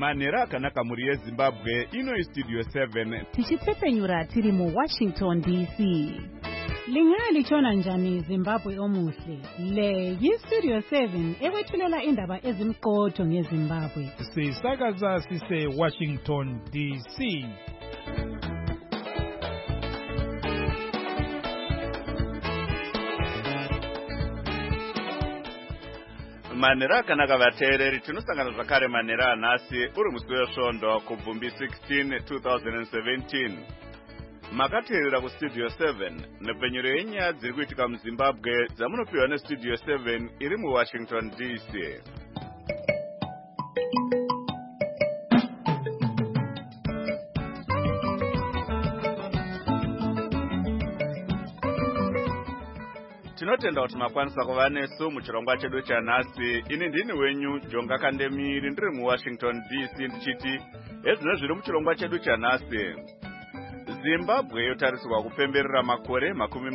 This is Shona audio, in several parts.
manhero akanaka mhuri yezimbabwe. Ino Studio 7 tichitsepenyura tiri muWashington DC. Lingalichona njani Zimbabwe omuhle? Le yiStudio 7 ekwethulela indaba ezimqotho ngeZimbabwe. Sisakaza sise Washington DC. manhero akanaka vateereri, tinosangana zvakare manhero anhasi uri musi wesvondo kubvumbi 16 2017. Makateerera kuStudio 7 nepfenyuro yenyaya dziri kuitika muZimbabwe dzamunopiwa neStudio 7 iri muWashington DC. Tinotenda kuti makwanisa kuva nesu muchirongwa chedu chanhasi. Ini ndini wenyu Jonga Kandemiri ndiri muWashington DC ndichiti ezvino zviri muchirongwa chedu chanhasi. Zimbabwe yotarisirwa kupemberera makore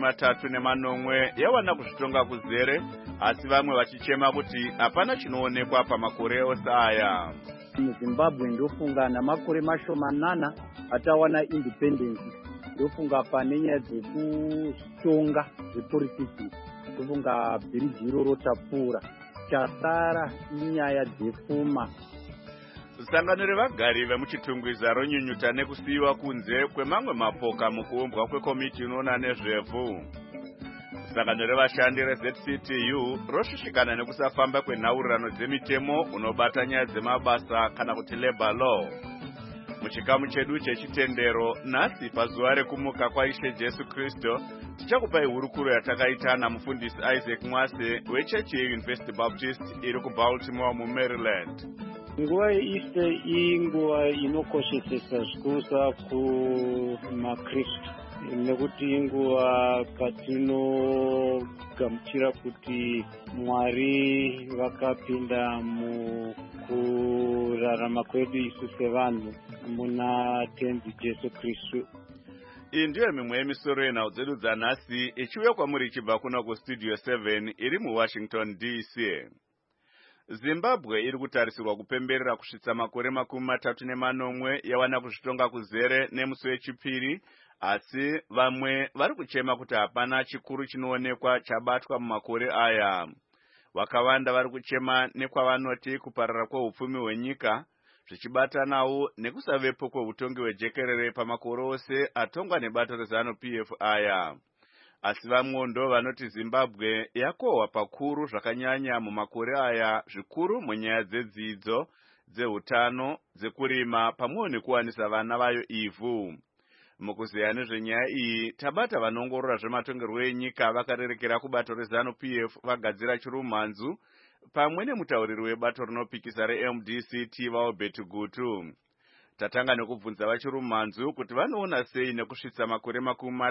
38 yawana kuzvitonga kuzere, asi vamwe vachichema kuti hapana chinoonekwa pamakore ose aya. MuZimbabwe ndofunga namakore mashomanana atawana independence. Ndofunga pane nyaya dzekutonga dzepolitiki, ndofunga bhiriji iroro tapfuura. Chasara inyaya dzepfuma. Sangano revagari vemuchitungwiza ronyunyuta nekusiyiwa kunze kwemamwe mapoka mukuumbwa kwekomiti inoona nezvevhu. Sangano revashandi reZCTU roshushikana nekusafamba kwenhaurirano dzemitemo unobata nyaya dzemabasa kana kuti labor law. Muchikamu chedu chechitendero, nhasi pazuva rekumuka kwaIshe Jesu Kristu, tichakupai hurukuro yatakaita namufundisi Isaac Mwase wechechi yeUniversity Baptist iri kuBaltimore muMaryland. Nguva yeEaster inguva inokoshesesa zvikuru kumakristu, nekuti inguva patinogamuchira kuti Mwari vakapinda mukurarama kwedu isu sevanhu muna tenzi Jesu Kristu. Iyi ndiyo mimwe yemisoro yenhau dzedu dzanhasi ichiuya kwamuri ichibva kuno kuStudio 7 iri muWashington DC. Zimbabwe iri kutarisirwa kupemberera kusvitsa makore 38 yawana kuzvitonga kuzere nemusi wechipiri, asi vamwe vari kuchema kuti hapana chikuru chinoonekwa chabatwa mumakore aya. Vakawanda vari kuchema nekwavanoti kuparara kweupfumi hwenyika, zvichibatanawo nekusavepo kweutongi hwejekerere pamakore ose atongwa nebato reZANU-PF aya. Asi vamwe ndo vanoti Zimbabwe yakohwa pakuru zvakanyanya mumakore aya, zvikuru munyaya dzedzidzo, dzeutano, dzekurima pamwe nekuwanisa vana vayo ivhu. Mukuzeya nezvenyaya iyi, tabata vanongorora zvematongerwo enyika vakarerekera kubato reZANU-PF vagadzira chirumhanzu pamwe nemutauriri webato rinopikisa reMDCT vaObert Gutu. Tatanga nekubvunza vachirumhanzu kuti vanoona sei nekusvitsa makore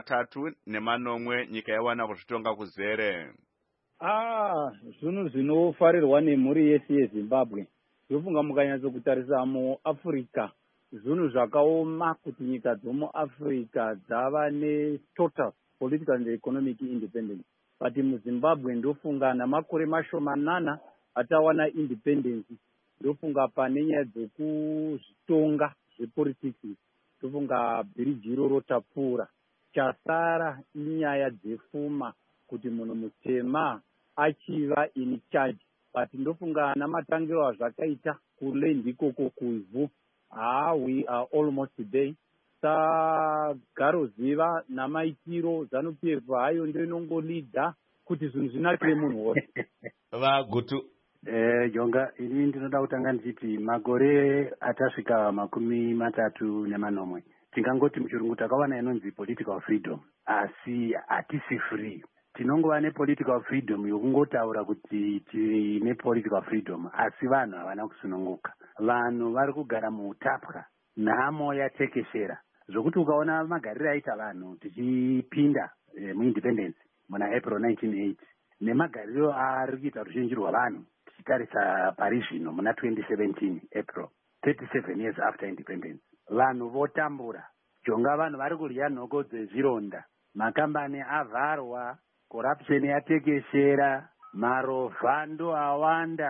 38 nyika yawana kuzvitonga kuzere. Zvinhu zvinofarirwa nemhuri yese yeZimbabwe. Ndofunga mukanyatso kutarisa muAfrica, zvinhu zvakaoma kuti nyika dzomuAfrica dzava netotal political and economic independence. But muZimbabwe ndofunga namakore mashomanana atawana independence. Ndofunga pane nyaya dzekuzvitonga zvepolitiki, ndofunga bhiriji iroro tapfuura. Chasara inyaya dzepfuma kuti munhu mutema achiva in charge. But ndofunga namatangiro azvakaita kuland ikoko kuvhu, we are almost there. Garoziva namaitiro ZANU-PF hayo ndio inongolidha kuti zvinhu zvinakire munhu wose. Vagutu Jonga, ini ndinoda kutanga ndichiti makore atasvika 38 tingangoti muchirungu takawana inonzi political freedom, asi hatisi free. Tinongova nepolitical freedom yokungotaura kuti tine political freedom, asi vanhu havana kusununguka. Vanhu vari kugara muutapwa, nhamo yatekeshera, zvokuti ukaona magariro aita vanhu tichipinda muindependence muna April 1980 nemagariro ari kuita ruzhinji rwavanhu tichitarisa pari zvino muna 2017 April 37 years after independence, vanhu votambura. Jonga vanhu vari kurya nhoko dzezvironda, makambani avharwa, corruption yatekeshera, marovha ndo awanda,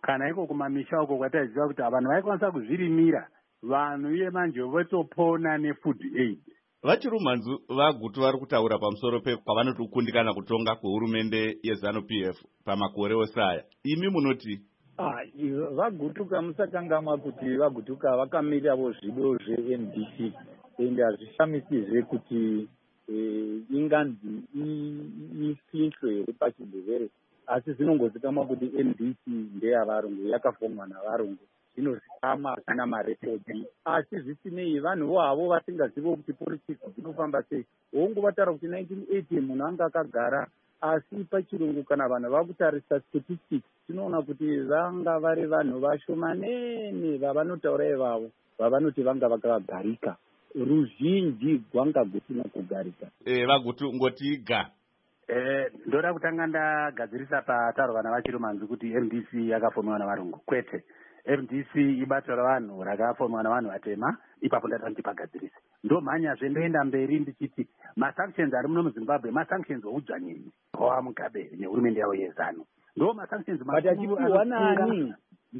kana iko kumamisha uko kwataiziva kuti vanhu vaikwanisa kuzvirimira vanhu iye manje votopona nefood aid. vachirumanzu vagutu vari kutaura pamusoro pavanoti kukundikana kutonga kwehurumende yeZANU-PF pamakore osaya. Imi munoti? Vagutuka musakangamwa kuti vagutuka vakamirirawo zvido zveMDC ende hazvishamisizve kuti inganzi ifinhlwe here pachindevere, asi zvinongozikamwa kuti MDC ndeyavarungu, yakafomwa navarungu, zvinozikama zvisina marekodhi. Asi zvisinei vanhuvo havo vasingazivo kuti politics dzinofamba sei. Wongovatara kuti 1980 munhu anga akagara, asi pachirungu kana vanhu vakutarisa statistics tinoona kuti vanga vari vanhu vashomanene vavanotaura ivavo, vavanoti vanga vakagarika. Ruzhinji gwanga gusina kugarika. Vagutu ngotiga. Ndoda kutanga ndagadzirisa pataro vana vachirumanzu kuti MDC yakafomewa navarungu. Kwete. MDC ibato ravanhu rakafomewa navanhu vatema, ipapo ndatanga ndipagadzirise. Ndo mhanyazve ndoenda mberi ndichiti masanctions ari muno muZimbabwe masanctions oudzvanyenyi wa Mugabe nehurumende yavo yeZANU. Ndo masanctions makuru nani?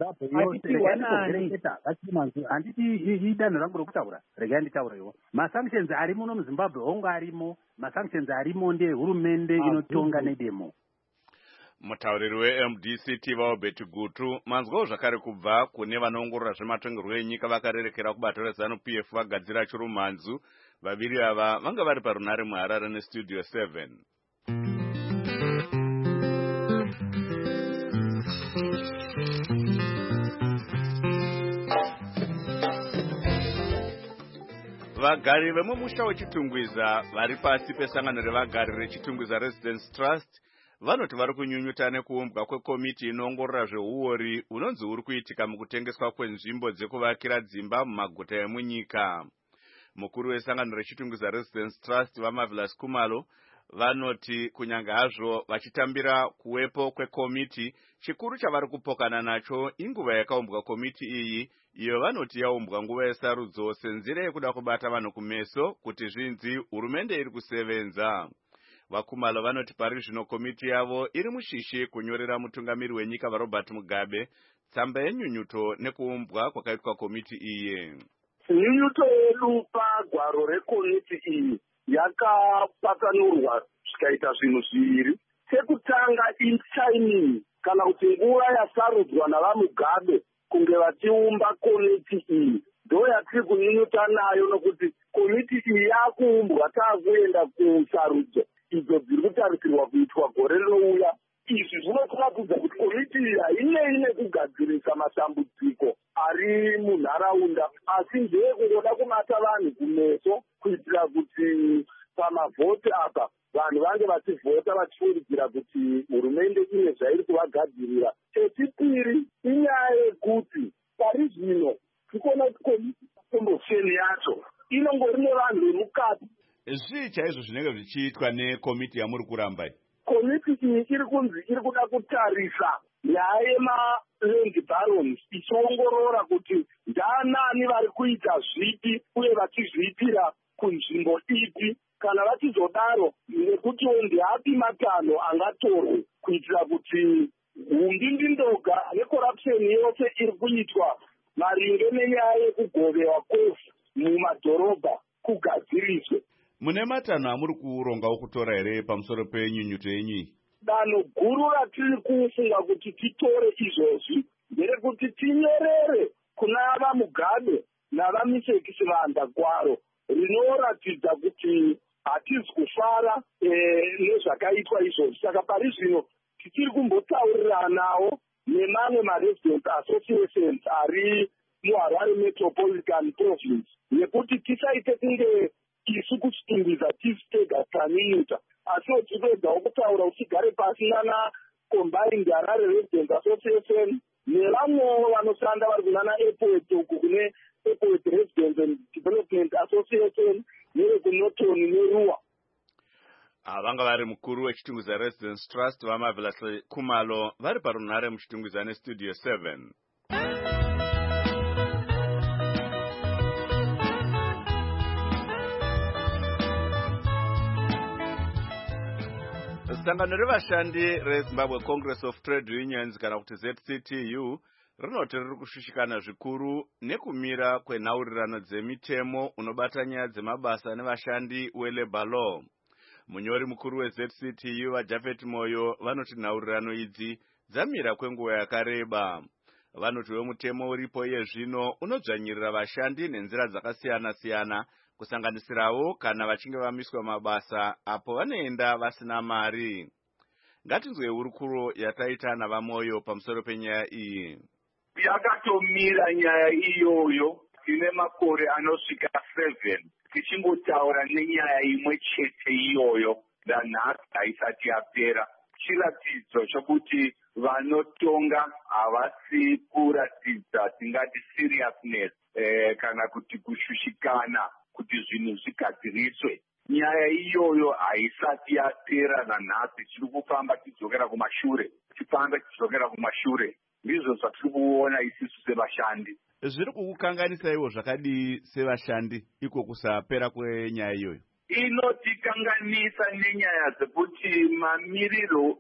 Handiti idanho rangu rokutaura, regai nditaura iwo. Masanctions ari muno muZimbabwe hongu arimo, masanctions arimo ndehurumende inotonga nedemo. Mutauriri weMDC Tivao Betigutu manzwawo zvakare kubva kune vanoongorora zvematongerwo enyika vakarerekera kubato reZANU-PF vagadzira chirumanzu. Vaviri ava vanga vari parunare muHarare neStudio 7. Vagari vemumusha weChitungwiza vari pasi pesangano revagari reChitungwiza Residence Trust vanoti vari kunyunyuta nekuumbwa kwekomiti inoongorora zveuori unonzi uri kuitika mukutengeswa kwenzvimbo dzekuvakira dzimba mumaguta emunyika. Mukuru wesangano reChitungwiza Residence Trust vaMarvelous Kumalo vanoti kunyanga hazvo vachitambira kuwepo kwekomiti, chikuru chavari kupokana nacho inguva yakaumbwa komiti iyi, iyo vanoti yaumbwa nguva yesarudzo senzira yekuda kubata vanhu kumeso kuti zvinzi hurumende iri kusevenza. Vakumalo vanoti pari zvino komiti yavo iri mushishi kunyorera mutungamiri wenyika vaRobert Mugabe tsamba yenyunyuto nekuumbwa kwakaitwa komiti iyi. Nyunyuto yedu pagwaro rekomiti iyi yakapatanurwa zvikaita zvinhu zviviri. Chekutanga intiming, kana kuti nguva yasarudzwa navaMugabe kunge vachiumba komiti iyi, ndo yatiri kunyunyuta nayo nokuti komiti iyi yakuumbwa taakuenda kusarudzo idzo dziri kutarisirwa kuitwa gore rinouya. Izvi zvinotiratidza kuti komiti iyi hainei nekugadzirisa matambudziko ari munharaunda, asi ndeye kungoda kubata vanhu kumeso kuitira kuti pamavhoti apa vanhu vange vachivhota vachifungidzira kuti hurumende ine zvairi kuvagadzirira. Chechipiri inyaya yekuti pari zvino tikuona kuti komiti kombosheni yacho inongori nevanhu vemukati. Zvii chaizvo zvinenge zvichiitwa nekomiti yamuri kuramba? Komiti iyi iri kunzi iri kuda kutarisa nyaya yemaland barons, ichiongorora kuti ndaanani vari kuita zvipi uye vachizviitira kunzvimbo ipi. Kana vachizodaro nekutiwo ndeapi matanho angatorwe kuitira kuti hundindindoga nekorapsheni yose iri kuitwa maringe nenyaya yekugovewa kwevhu mumadhorobha kugadziriswe. Mune matanho amuri kurongawo kutora here pamusoro penyunyuto yenyu? Danho guru ratiri kufunga kuti titore izvozvi nderekuti tinyorere kuna vaMugabe navamisekisi vanda kwaro rinoratidza kuti hatizi kufara nezvakaitwa izvozvi. Saka pari zvino tichiri kumbotaurira nawo nemamwe maresident associations ari muHarare Metropolitan Province nekuti tisaite kunge isu kuchitungwiza tisi tega tanyunyuta, asiwo tipedzawo kutaura uchigare pasi nana Combined Harare Resident Association nevamwewo vanoshanda vari kunana airport uku kune Airport Resident and Development Association nevekunotoni neruwa. Vanga vari mukuru weChitungwiza Residence Trust vaMarvelous Kumalo vari parunhare muChitungwiza neStudio 7. Sangano revashandi reZimbabwe Congress of Trade Unions kana kuti ZCTU rinoti riri kushushikana zvikuru nekumira kwenhaurirano dzemitemo unobata nyaya dzemabasa nevashandi weLabour Law. Munyori mukuru weZCTU vaJafet Moyo vanoti nhaurirano idzi dzamira kwenguva yakareba. Vanoti wemutemo uripo iye zvino unodzvanyirira vashandi nenzira dzakasiyana-siyana kusanganisirawo kana vachinge vamiswa mabasa apo vanoenda vasina mari. Ngatinzwe hurukuro yataita navaMoyo pamusoro penyaya iyi. Yakatomira nyaya iyoyo tine makore anosvika 7 tichingotaura nenyaya imwe chete iyoyo danhasi haisati yapera. Chiratidzo chokuti vanotonga havasi kuratidza tingati seriousness kana kuti kushushikana kuti zvinhu zvigadziriswe. Nyaya iyoyo haisati yapera nanhasi tiri kufamba tidzokera kumashure ndizvo zvatiri kuona isusu sevashandi. Zviri kukukanganisaiwo zvakadii sevashandi iko kusapera kwenyaya iyoyo? Inotikanganisa nenyaya dzekuti mamiriro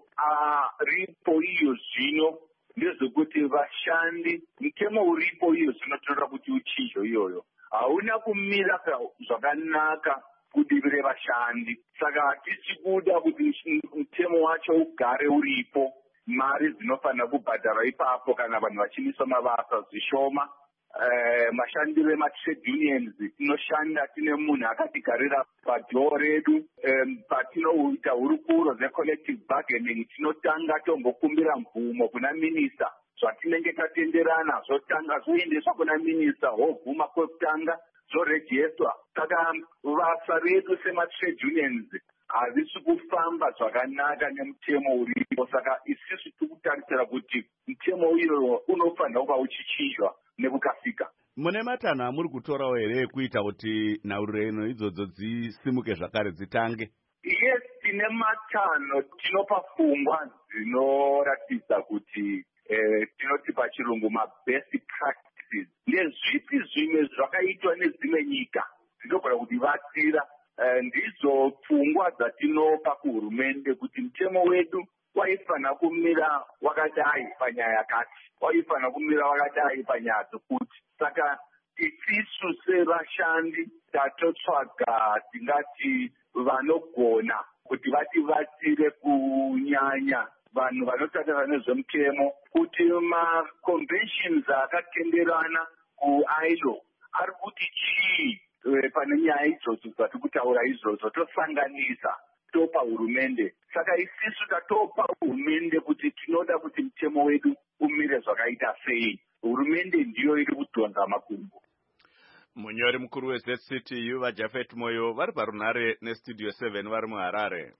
aripo iyo zvino ndezvekuti vashandi mutemo uripo iyo zvino tinoda kuti uchizho iyoyo hauna kumira zvakanaka kudivi revashandi. Saka tichikuda kuti mutemo wacho ugare uripo, mari dzinofanira kubhadharwa ipapo kana vanhu vachimiswa mabasa zvishoma. Mashandiro ematrade unions tinoshanda tine munhu akatigarira padhoo redu. Patinoita hurukuro dzecollective bargaining tinotanga tombokumbira mvumo kuna minista zvatinenge tatenderana zvotanga zvoendeswa kuna minista hobvuma kwekutanga zvorejeswa. Saka basa redu sematrade unions hazvisi kufamba zvakanaka nemutemo uripo. Saka isusu tiri kutarisira kuti mutemo uyo unofanira kuva uchichinjwa nekukasika. Mune matanho amuri kutorawo here kuita kuti nhaurirano idzodzo dzisimuke zvakare dzitange? Yes, tine matanho tinopa pfungwa dzinoratidza kuti tinoti pachirungu mabest practices. Ndezvipi zvimwe zvakaitwa nedzimwe nyika dzinogona kutibatsira? Ndidzo pfungwa dzatinopa kuhurumende kuti mutemo wedu waifanira kumira wakadai panyaya yakati, waifanira kumira wakadai panyaya dzokuti. Saka isusu sevashandi tatotsvaga tingati vanogona kuti vatibatsire kunyanya vanhu vanotaura nezvemutemo kuti maconventions akatenderana kuILO ari kuti chii pane nyaya idzodzo dzatiri kutaura izvozvo tosanganisa topa hurumende. Saka isusu tatopa hurumende kuti tinoda kuti mutemo wedu umire zvakaita sei. Hurumende ndiyo iri kudhonza makumbo. Munyori mukuru weZCTU vaJafet Moyo vari parunhare nestudio 7 vari muHarare.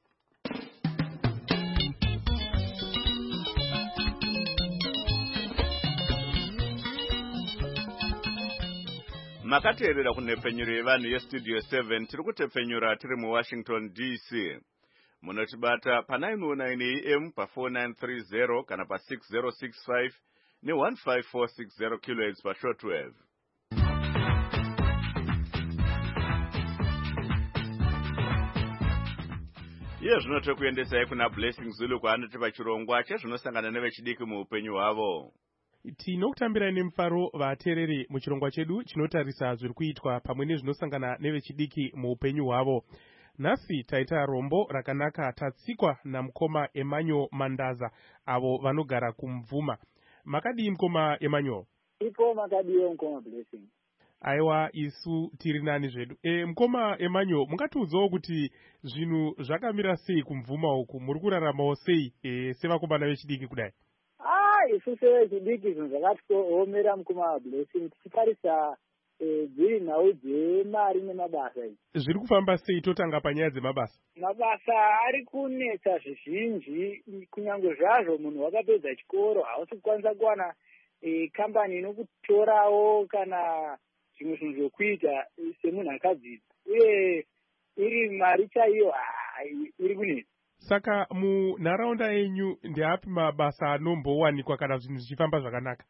Makateerera kunhepfenyuro yevanhu yestudio 7 tiri kutepfenyura tiri muWashington DC. Munotibata pa909 AM pa4930 kana pa6065 ne15460 kHz pashortwave. Iye zvino tokuendesai kuna Blessing Zulu kwaanoti pachirongwa chezvinosangana nevechidiki muupenyu hwavo. Tinokutambirai nemufaro vateereri muchirongwa chedu chinotarisa zviri kuitwa pamwe nezvinosangana nevechidiki muupenyu hwavo. Nhasi taita rombo rakanaka tatsikwa namukoma Emmanuel Mandaza avo vanogara kumvuma. Makadii mukoma Emmanuel? Ipo makadiyo mukoma Blessing. Aiwa isu tiri nani zvedu. Mukoma Emmanuel, mungatiudzawo kuti zvinhu zvakamira sei kumvuma uku, muri kuraramawo sei sevakomana vechidiki kudai? Isu sevechidiki zvinhu zvakatiomera mukoma Blessing tichitarisa dziri nhau dzemari nemabasa idzi. Zviri kufamba sei totanga panyaya dzemabasa? Mabasa ari kunetsa zvizhinji, kunyange zvazvo munhu wakapedza chikoro hausi kukwanisa kuwana kambani inokutorawo kana zvimwe zvinhu zvokuita semunhu akadzidza, uye iri mari chaiyo iri kunetsa. Saka munharaunda yenyu ndeapi mabasa anombowanikwa kana zvinhu zvichifamba zvakanaka? Isu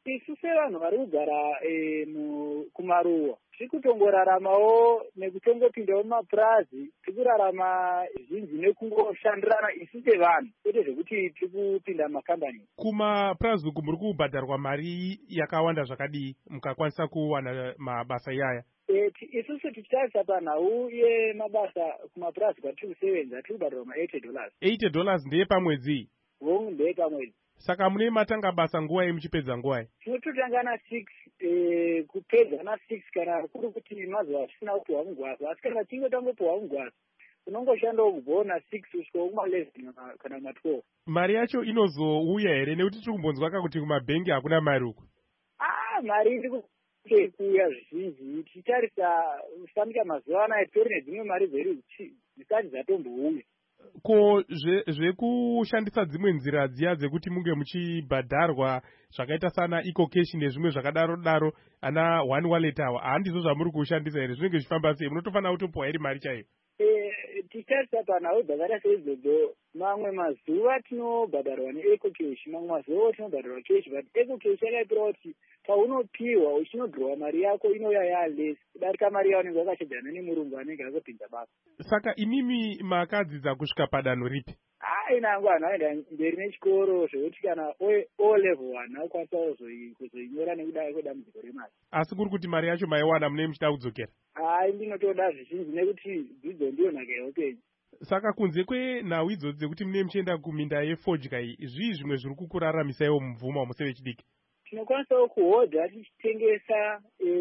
sevanhu vari kugara kumaruwa tiri kutongoraramawo nekutongopindawo mumapurazi, tiri kurarama zhinji nekungoshandirana isu sevanhu, kwete zvekuti tiri kupinda mumakambani. Kumapurazi uku muri kubhadharwa mari yakawanda zvakadii mukakwanisa kuwana mabasa iyaya? Isusu tichitarisa panhau yemabasa kumapurazi kwatiri kusevenza tiri kubhadharwa $80. $80 ndeye pamwedzi? Ndeye pamwedzi. Saka mune matanga basa nguwai muchipedza nguwai? Tinototanga na6 kupedza na6 kana kuri kuti mazuva tisina kupiwa mugwasa, asi kana tinge tangopiwa mugwasa unongoshandawo kubvawo na6 kusvikawo kuma11 kana kuma12. Mari yacho inozouya here nekuti tiri kumbonzwa kuti kumabhengi hakuna mari uku? Mari iri kuuya zvizhinji, tichitarisa kusambika mazuva anaya titori nedzimwe mari dzedu dzisati dzatombouya. Ko zvekushandisa dzimwe nzira dziya dzekuti munge muchibhadharwa zvakaita sana ecocash nezvimwe zvakadaro ana one wallet awa handizvo zvamuri kushandisa here? Zvinenge zvichifamba sei? Munotofanira kutopiwa iri mari chaiyo? Tichitarisa panhau dzakaita seidzodzo, mamwe mazuva tinobhadharwa neecocash, mamwe mazuva tinobhadharwa cash, but ecocash yakaipira kuti paunopiwa uchinodhrowa mari yako inouya yaless kudarika mari yaunenge wakachedzana nemurungu anenge akapinza basa. Saka inimi makadzidza kusvika padanho ripi? Inangu vanhu vaenda mberi nechikoro zvekuti kana O level 1 akwanisa kuzoinyora nekuda kwedambudziko remari. Asi kuri kuti mari yacho maiwana munenge muchida kudzokera? Ndinotoda zvizhinji nekuti dzidzo ndiyo nhaka yeupenyu. Saka kunze kwenhau idzodzi dzekuti munenge muchienda kuminda yefodya iyi, zvii zvimwe zviri kukuraramisaiwo mubvuma musevechidiki? Tinokwanisawo kuhodha tichitengesa,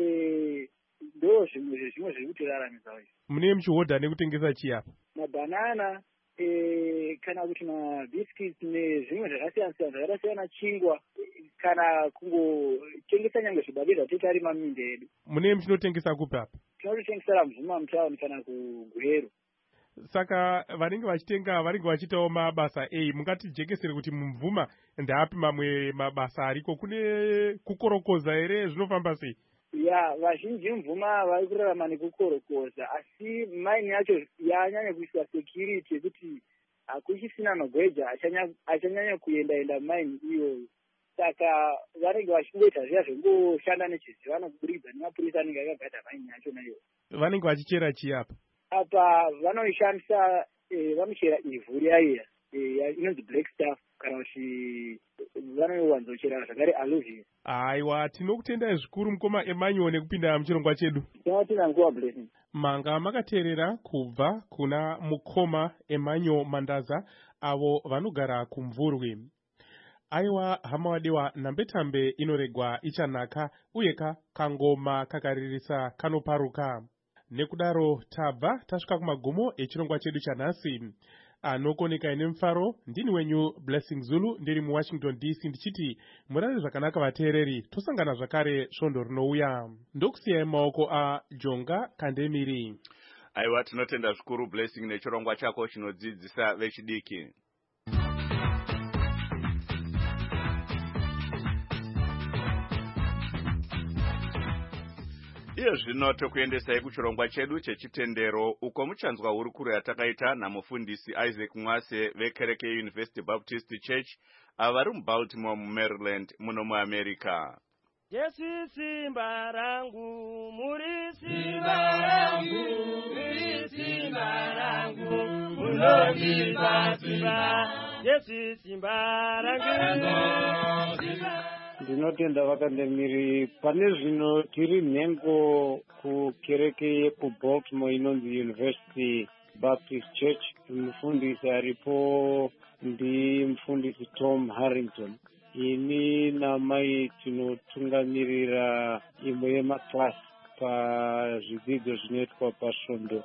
ndo zvimwe zvezvimwe zviri kutiraramise. Munenge muchihodha nekutengesa chii apa? Mabhanana, kana kuti mabhiskits nezvimwe zvakasiyana-siyana zvakaita siyana chingwa, kana kungotengesa nyangwe zvibage zvatotarima muminda yedu. Munenge muchinotengesa kupi apa? Tinototengesera mubvuma mutauni kana kugweru. Saka vanenge vachitenga vanenge vachiitawo mabasa ei, mungatijekesere kuti mumvuma ndapi mamwe mabasa ariko? Kune kukorokoza here? Zvinofamba sei? Vazhinji mumvuma vari kurarama nekukorokoza, asi maini yacho yanyanya kuiswa security yekuti hakuchisina magweja achanyanya kuenda mumaini iyoyo. Saka vanenge vachingoita zviya zvengoshanda nechizi vanoburikidza nemapurisa anenge akagada maini yacho nayo. Vanenge vachichera chii apa? Apa vanoishandisa, vanochera ivhu riya inonzi black stuff, kana kuti vanowanzochera zvakare alluvium. Aiwa, tinokutendai zvikuru mukoma Emmanuel nekupinda muchirongwa chedu. Tinotina nguva blessing. Manga makateerera kubva kuna mukoma Emmanuel Mandaza avo vanogara kumvurwi. Aiwa hama wadewa, nambetambe inoregwa ichanaka uyeka kangoma kakaririsa kanoparuka. Nekudaro tabva tasvika kumagumo echirongwa chedu chanhasi. Anokoneka ine mfaro ndini wenyu Blessing Zulu, ndiri muWashington DC ndichiti murare zvakanaka vateereri, tosangana zvakare svondo rinouya. Ndokusiyai maoko aJonga Kandemiri. Aiwa, tinotenda zvikuru Blessing nechirongwa chako chinodzidzisa vechidiki. Iyo zvino tokuendesai kuchirongwa chedu chechitendero, uko muchanzwa hurukuro yatakaita namufundisi Isaac Mwase vekereke University Baptist Church avari muBaltimore muMaryland muno muAmerica. Yesu simba rangu, muri simba rangu, muri simba rangu, munondipa simba. Yesu simba rangu, Ndinotenda vakandemiri. Pane zvino tiri nhengo kukereke yekuBaltimore inonzi University Baptist Church. Mufundisi aripo ndimufundisi Tom Harrington. Ini namai tinotungamirira imwe yemaklasi pazvidzidzo zvinoitwa pasvondo.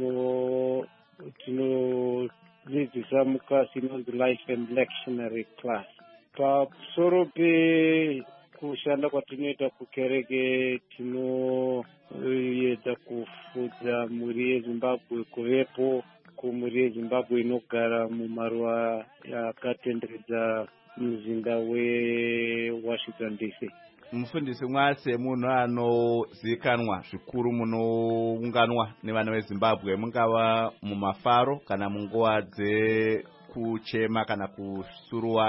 Tinodzidzisa muklasi inonzi Life and Lectionary Class. Pamusoro pekushanda kwatinoita kukereke, tinoedza kufudza mhuri yeZimbabwe kuvepo kumhuri yeZimbabwe inogara mumaruwa akatenderedza muzinda weWashington DC. Mufundisi Mwase munhu anozikanwa zvikuru munounganwa nevana veZimbabwe, mungava mumafaro kana munguva dzekuchema kana kusuruwara.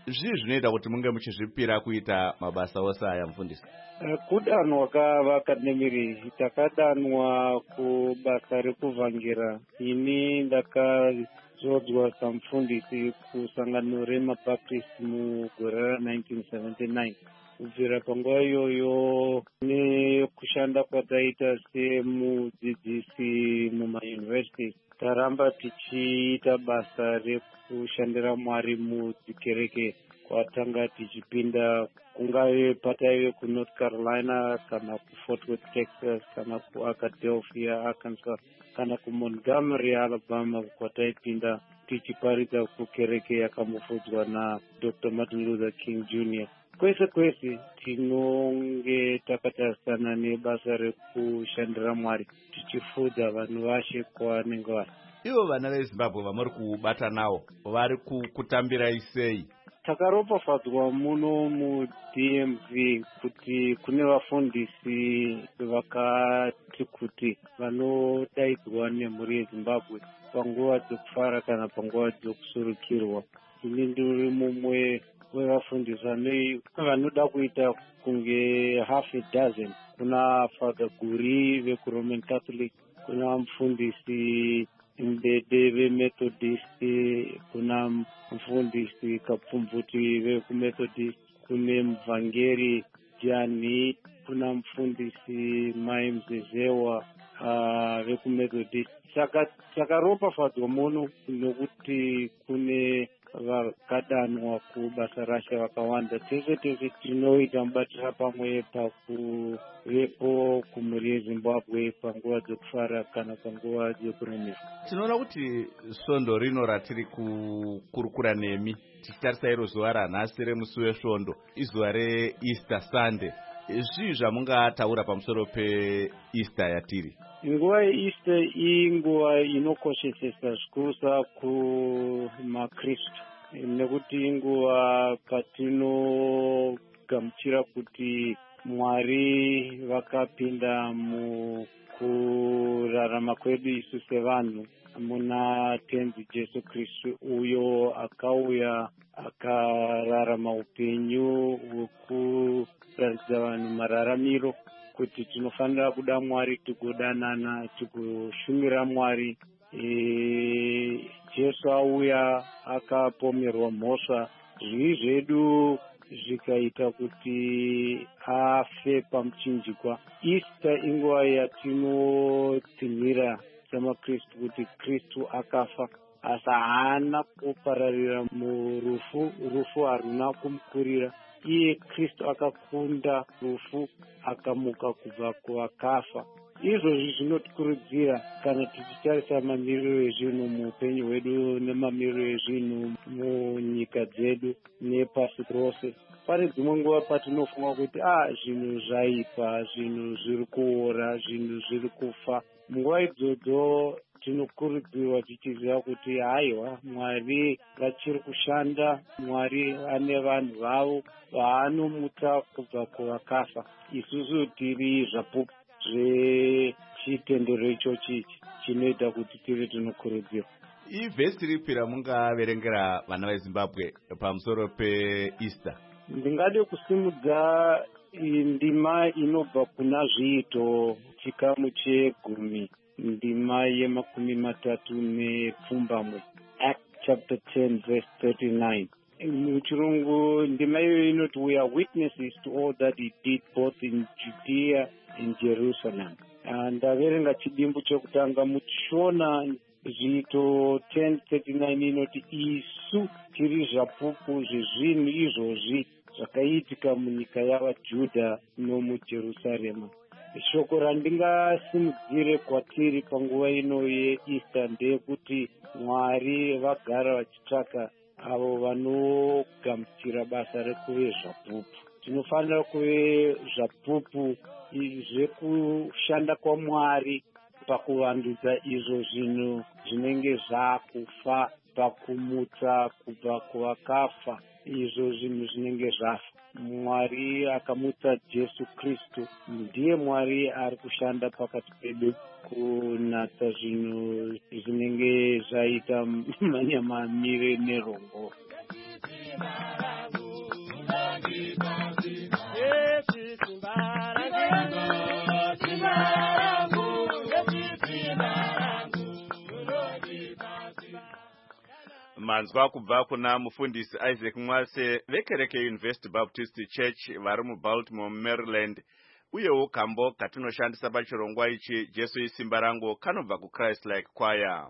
zvii zvinoita kuti munge muchizvipira kuita mabasa ose aya mufundisi? Kudanwa kavakademiri takadanwa kubasa rekuvhangira. Ini ndakazodzwa samufundisi kusangano remabaptist mugore ra1979. Kubvira panguva iyoyo nekushanda kwataita semudzidzisi mumayunivhesiti taramba tichiita basa rekushandira Mwari mudzikereke kwatanga tichipinda kungave pataive kuNorth Carolina kana kuFort Worth Texas kana kuAdelphia Arkansas kana kuMontgomery Alabama kwataipinda tichiparidza kukereke yakamufudzwa naDr. Martin Luther King Jr. Kwese tinonge takatarisana nebasa rekushandira Mwari tichifudza vanhu vashe kwavanenge vari. Ivo vana veZimbabwe vamuri kubata navo vari kutambirai sei? Takaropafadzwa muno muDMV kuti kune vafundisi vakati kuti vanodaidzwa nemhuri yeZimbabwe panguva dzokufara kana panguva dzokusurukirwa. Ini ndiri mumwe wevafundisi vanoda kuita kunge half a dozen. Kuna Father Guri vekuRoman Catholic, kuna mufundisi Mbede veMethodist, kuna mufundisi Kapfumvuti vekuMethodist, kune muvhangeri Jani, kuna mufundisi Mai Mzezewa vekuMethodist. Saka takaropafadzwa muno nokuti kune vakadanwa kubasa rasha vakawanda. Tese tinoita mubatira pamwe pakuvepo kumhuri yeZimbabwe panguva dzokufara kana panguva dzokuremesa. Tinoona kuti svondo rino ratiri kukurukura nemi tichitarisa iro zuva ranhasi remusi wesvondo, izuva reEaster Sunday. Zvii zvamungataura pamusoro peEaster yatiri? Nguva yeEaster inguva inokoshesesa zvikurusa kumakristu nekuti inguva patinogamuchira kuti Mwari vakapinda mukurarama kwedu isu sevanhu muna tenzi Jesu Kristu uyo akauya akararama upenyu hwekuratidza vanhu mararamiro kuti tinofanira kuda Mwari, tigodanana, tigoshumira Mwari. Jesu auya akapomerwa mhosva, zvivi zvedu zvikaita kuti afe pamuchinjikwa. Easter inguva yatinotsinhira semakristu kuti Kristu akafa, asi haana kupararira murufu, rufu haruna kumukurira. Iye Kristu akakunda rufu akamuka kubva kuvakafa. Izvozvi zvinotikurudzira kana tichitarisa mamiriro ezvinhu muupenyu hwedu nemamiriro ezvinhu munyika dzedu nepasi rose. Pane dzimwe nguva patinofunga kuti zvinhu zvaipa, zvinhu zviri kuora, zvinhu zviri kufa. Munguva idzodzo tinokurudzirwa tichiziva kuti haiwa, Mwari vachiri kushanda, Mwari ane vanhu vavo vaanomuta kubva kuvakafa. Isusu tiri zvapupu zvechitendero ichochi chinoita kuti tive tinokurudzirwa. Ivhesi ripi ramungaverengera vana veZimbabwe pamusoro peEaster? Ndingade kusimudza ndima inobva kuna Zviito chikamu che10, ndima ye30 Act chapter 10 verse 39. Muchirungu ndima iyo inoti, we are witnesses to all that he did both in Judea and Jerusalem. Ndaverenga chidimbu chekutanga muchiona Zviito 10:39 inoti, isu tiri zvapupu zvezvinhu izvozvi zvakaitika munyika yavaJudha nomuJerusarema. Shoko randingasimudzire kwatiri panguva ino yeEaster ndeyekuti Mwari vagara vachitsvaka avo vanogamuchira basa rekuve zvapupu. Tinofanira kuve zvapupu zvekushanda kwaMwari pakuvandudza izvo zvinhu zvinenge zvakufa, pakumutsa kubva kuvakafa izvo zvinhu zvinenge zvafa. Mwari akamutsa Jesu Kristu, ndiye Mwari ari kushanda pakati pedu kunatsa zvinhu zvinenge zvaita manyamamire nerongo. manzwa kubva kuna mufundisi Isaac Mwase vekereke University Baptist Church vari muBaltimore, Maryland, uyewo kambo katinoshandisa pachirongwa ichi Jesu isimba rangu kanobva kuChrist Like Choir.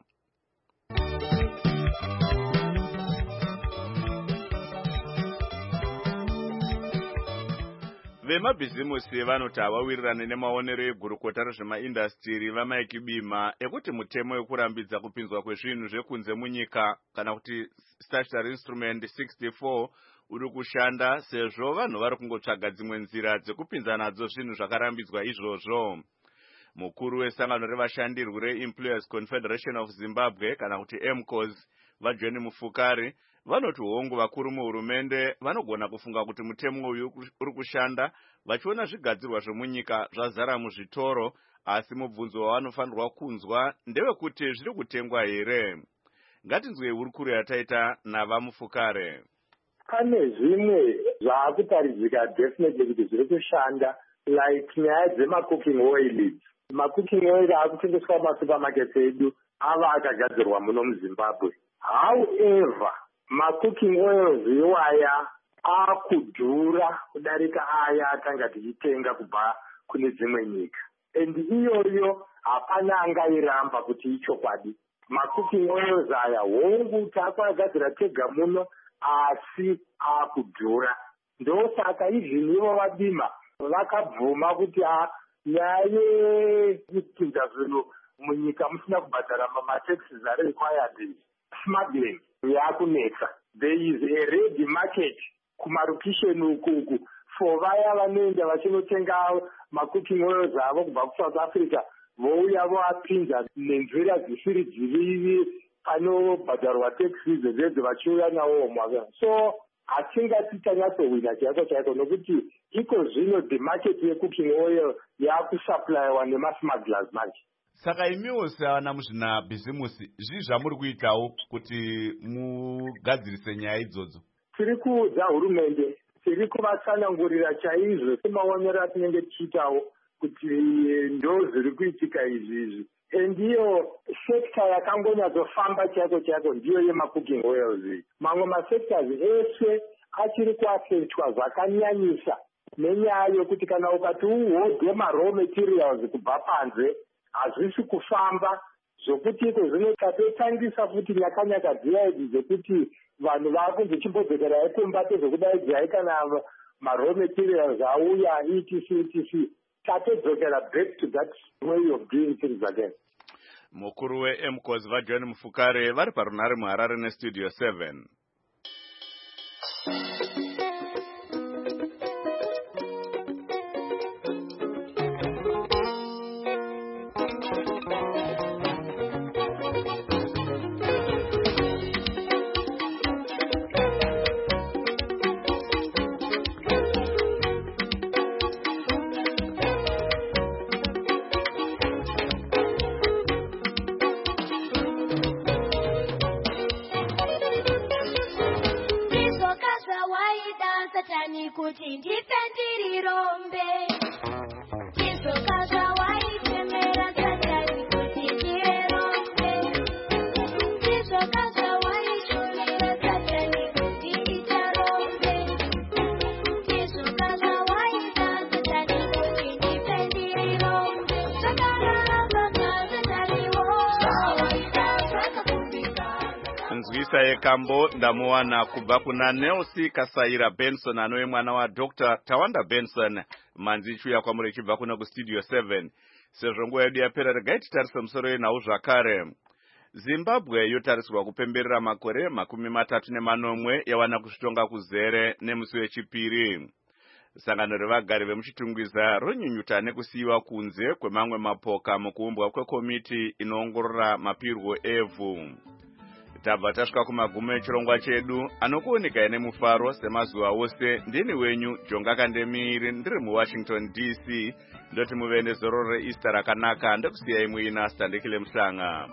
Vemabhizimusi vanoti havawirirane nemaonero egurukota rezvemaindastiri vaMike Bima ekuti mutemo wekurambidza kupinzwa kwezvinhu zvekunze munyika kana kuti Statutory Instrument 64 uri kushanda sezvo vanhu vari kungotsvaga dzimwe nzira dzekupinza nadzo zvinhu zvakarambidzwa izvozvo. Mukuru wesangano revashandirwi reEmployers Confederation of Zimbabwe kana kuti MCOS vaJohn Mufukari vanoti hongu vakuru muhurumende vanogona kufunga kuti mutemo uyu uri kushanda vachiona zvigadzirwa zvemunyika zvazara muzvitoro, asi mubvunzo wavanofanirwa kunzwa ndewekuti zviri kutengwa here. Ngatinzwe hurukuro yataita navaMufukare. Pane zvimwe zvakutaridzika definitely kuti zviri kushanda, like nyaya dzemacooking oil. Macooking oil akutengeswa mumasupermarkets edu ava akagadzirwa muno muZimbabwe. However, macooking oils iwaya akudhura kudarika aya atanga tichitenga kubva kune dzimwe nyika. And iyoyo hapana angairamba kuti ichokwadi. Macooking oils aya hongu takwagadzira tega muno asi akudhura. Ndosaka even ivo vaBima vakabvuma kuti nyaya yekupinza zvinhu munyika musina kubhadhara mataxes are required, smuggling yakunetsa. There is a ready market kumarukisheni ukuku for vaya vanoenda vachinotenga macooking oils avo kubva kuSouth Africa vouya voapinza nenzira dzisiri dziviri panobhadharwa taxes dzedzo vachiuya nawo mwaga. So hatingati tanyatsowina chaiko chaiko nokuti iko zvino the market yecooking oil yakusupplywa nemasmugglers manje. Saka imiwo sevana muzvina bhizimusi zvii zvamuri kuitawo kuti mugadzirise nyaya idzodzo? Tiri kuudza hurumende, tiri kuvatsanangurira chaizvo semaonero atinenge tichiitawo kuti ndo zviri kuitika izvi. Ndiyo sekta yakangonyadzofamba chaiko chaiko ndiyo yemacooking oils. Mamwe masectors eshe achiri kuafectwa zvakanyanyisa nenyaya yokuti kana ukati uhodhe maraw materials kubva panze hazvisi kufamba, zvokuti iko zvino tatotangisa futi nyakanyaka dziya idzi dzekuti vanhu vakunzochimbodzokera ekumba tezvokudaidzai kana maraw materials auya etc. Tatodzokera back to that way of doing things again. Mukuru weMCOS vaJohn Mufukare vari parunhare muHarare neStudio 7. Kuti ndifendirirombe chizokaza waitemera satani kuti ndirerombe chizokaza waishomera satani kuti itarombe chizokaza waita satani kuti ndifendirirombe sakararamba sataniwo waita zvakakumbikana. Nzwisa yekambo ndamuwana kubva kuna Nelsi Kasaira Benson anowe mwana wa Dr. Tawanda Benson manzi chuya kwamuri ichibva kuna kuStudio 7. Sezvo nguva yedu yapera regai titarise musoro yenhau zvakare. Zimbabwe yotarisirwa kupemberera makore 34 yawana kuzvitonga kuzere nemusi wechipiri. Sangano revagari vemuchitungwiza ronyunyuta nekusiyiwa kunze kwemamwe mapoka mukuumbwa kwekomiti inoongorora mapirwo evhu. Tabva tasvika kumagumo echirongwa chedu anokuonekai nemufaro semazuva ose. Ndini wenyu Jonga Kandemiri ndiri muWashington DC. Ndoti muve nezoro reEaster rakanaka. Ndokusiyai muina Standekile Muhlanga.